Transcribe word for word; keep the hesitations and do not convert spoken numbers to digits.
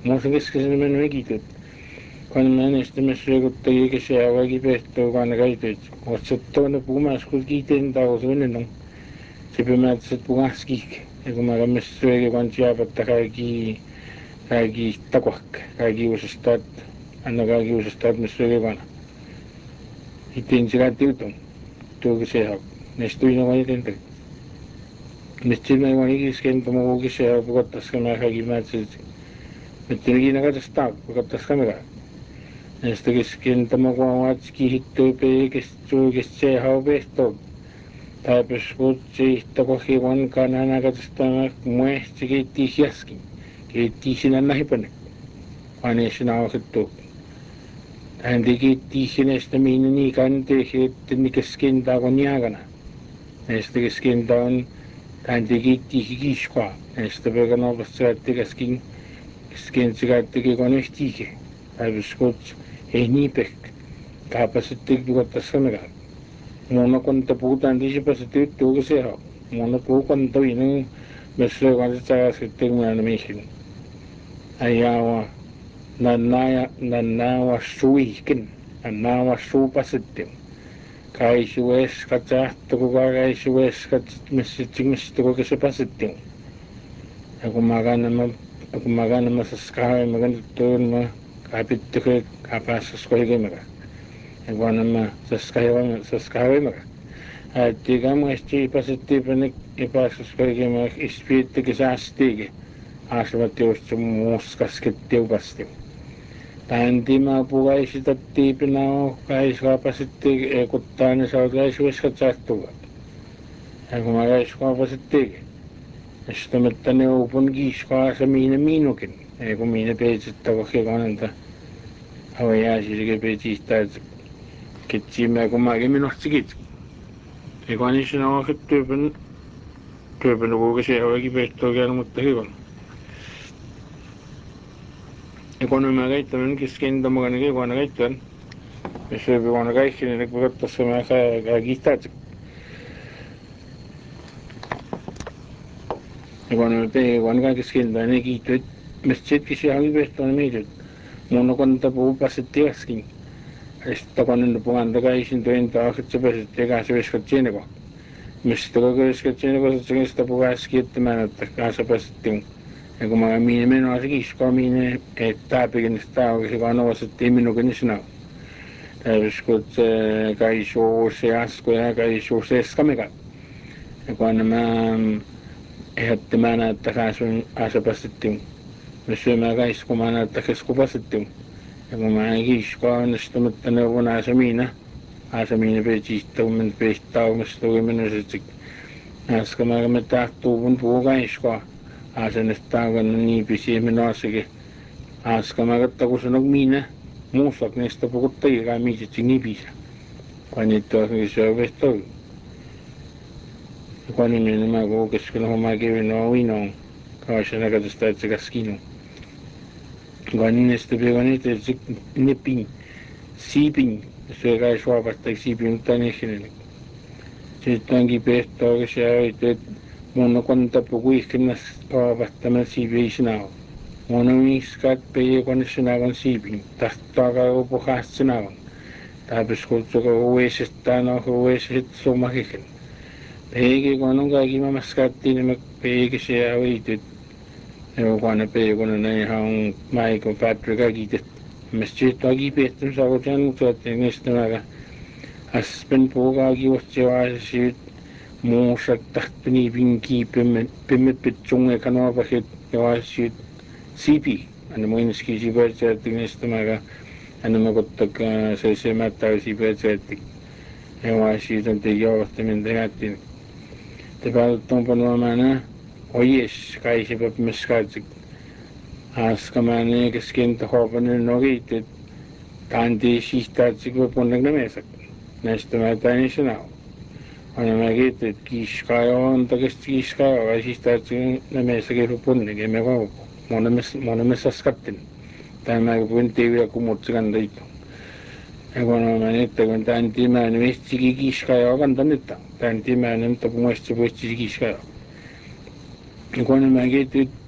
muusen keskeisen mennä ekityt. Kun mä näistä me syökuttagi kesäävägi pehtoa kanna käytöt. Otsattuana puhumas kun kiiteen tausuinen on. Se pimätset puhaskik. Ja kun mä lämmes syökin kun jääpättä kaikki kaikki takuakka. Kaikki uusestat. Anna kaikki uusestat me syökin kanna. Ittiin se käytti utun. Tuo kesää. Näistä uina vaan eteen teki. Mistä mä vaan ikiskentä muu kesää pukottaskaan mä kaikki mätset. Mutta ikinä katsastaa pukottaskaan mä. Näistä keskentä mä kuamatski hittuu peikestuu kesää haupehtoon. Taipus kutsi takohi vankaan aina katsastaa muehti keittii hiaskin. Keittii sinä nahipanek. Vaan sinä auhettuu. Hän keittii sinästä minä niin kanteeksi, että ni keskentä on jääkana. Näistä keskentä on hän keittii hikiskoa. Näistä pöikän opasta saatte keskin keskentä saatte kun ehtiikin. Taipus kutsi ei niin pekka. Kaapasettiin pukottaskaan mekaan. Muna kun puhutaan tiisipäisesti juttua kesää. Muna puhutaan toinen myös kanssa saasketti kun aina mihin. Ajaa nannaa nannaa suihkin. Nannaa suupasettiin. Kaisu eskat sähtö kuka kaisu eskat missä mistä kuka se pasettiin. Ja kun mä kannan kun mä kannan mä saskahay mä kannan tuon mä kaipittukö kaapaskas koikemaka. Ja kun nämä saskahavimaga. Äittiikä muistii pasettiin penne epäskas koikemaka ispiittikin säästiikin. Aasivat just muskasket tiukasti. Tänti mä puhuisi tattiipinä on kaiskaa pasettiin ekuttaa ne saa kaisuiskat sähtuvat. Ja kun mä kaiskaa pasettiikin. Ja sitten mä ne upun kiiskaa se miine minukin. Ja kun miine peitset takoksi kannalta. Havajaisisikin peitsistä, että ketsimme kun mäkin minusta kitsi. Ja kun niissä on ohjat tyypän tyypän kuka se olikin pehtoa käynyt, mutta hyvä. Ja kun mä käyttämään keskentä mukana kun mä käyttämään. Ja syöpä kun mä kaikki, niin kun katsossa mä kiistäät. Ja kun mä pein, kun mä keskentä, niin kiittävät. Mistä sitkin se oli pehtoa, niin mietit. Mun on kun tapuu pasettiin äsken. Ja sitten kun nyt puhutaan takaisin toin taas, että se pääset tekaan se viskat siinä kohtaa. Mistä koko viskat siinä kohtaa, että sitä puhuu äsken, että mä näyttää kanssa pääsettiin. Ja kun mä minä menoa se kiskaa minä, että tääpikin sitä oikein vaan nousettiin minunkin niin sanoo. Täytyisi kun kaisuu se asko ja kaisuu se eskamika. Ja kun mä ehdotti mä näyttää kanssa asa pääsettiin. Me syömään kaisuu, kun mä näyttää kesku pääsettiin. Ja kun mä kiskaa onnistumatta neuvon asamiina. Asamiina peitsistä, kun mä peistää omista uiminaiset. Äsken mä me tahtuu kun puhuu kaiskaa. Asennettaan kun niin pisiä menoassakin. Äsken mä katsoin kun sanoo minä. Muussa niistä puhuttiin kai miitsi niin pisä. Kun niitä on se vehtoi. Ja kun nimeni mä kun keskellä hommaa kevin on uinoon. Kaisa näköistä että se kaskinu. Kun niistä pekon niitä nepin. Siipin. Se kai suopasta siipin mutta nehkinen. Sitten onkin pehtoa kun se on mun on kun tapu kuihkinnassa kaavattamaan siipiä sinä. Mun on iskat peikon sinä kun siipin. Tahtoa kai puhasta sinä kun. Taipus kutsuko uudestaan on uudestaan summahikin. Peiki kun on kaikki mä maskattiin niin mä peiki se ja viityt. Ja kun ne peikon ne ihan maikon Patrick kaikki. Mistä sitten onkin pehtoon saavutaan mutta että niistä mä aspen puhukaa kiuasti vaasisiit. Muussa tahti niin vinkii pimmet pitsunge kanoapasit ja vaasisiit siipi. Anna muinnoskin siipäitsäätti niistä mä anna mä kottakaa se se mättää siipäitsäätti. Ja vaasisiit on te johtaminen tehättiin. Te päätetään panoamana ojes kai se päp meskaatsi. Askamaan ne keskentä hoopanen nokiit. Tanti siistaatsi kun ponnak nemesak. Näistä mä tain sanoo. Anna mä kiittää, että kiiskaa on takesti kiiskaa ja siistaatsi nemesakin rupunnik emme kaupu. Monemme saskattin. Tämä kun tiiviä kumutsi kantaita. Ja kun mä nyt kun tämän timäinen vestikin kiiskaa ja kantanutta. Tämän timäinen mutta kun muista voisi kiiskaa. Ja kun mä kiittää,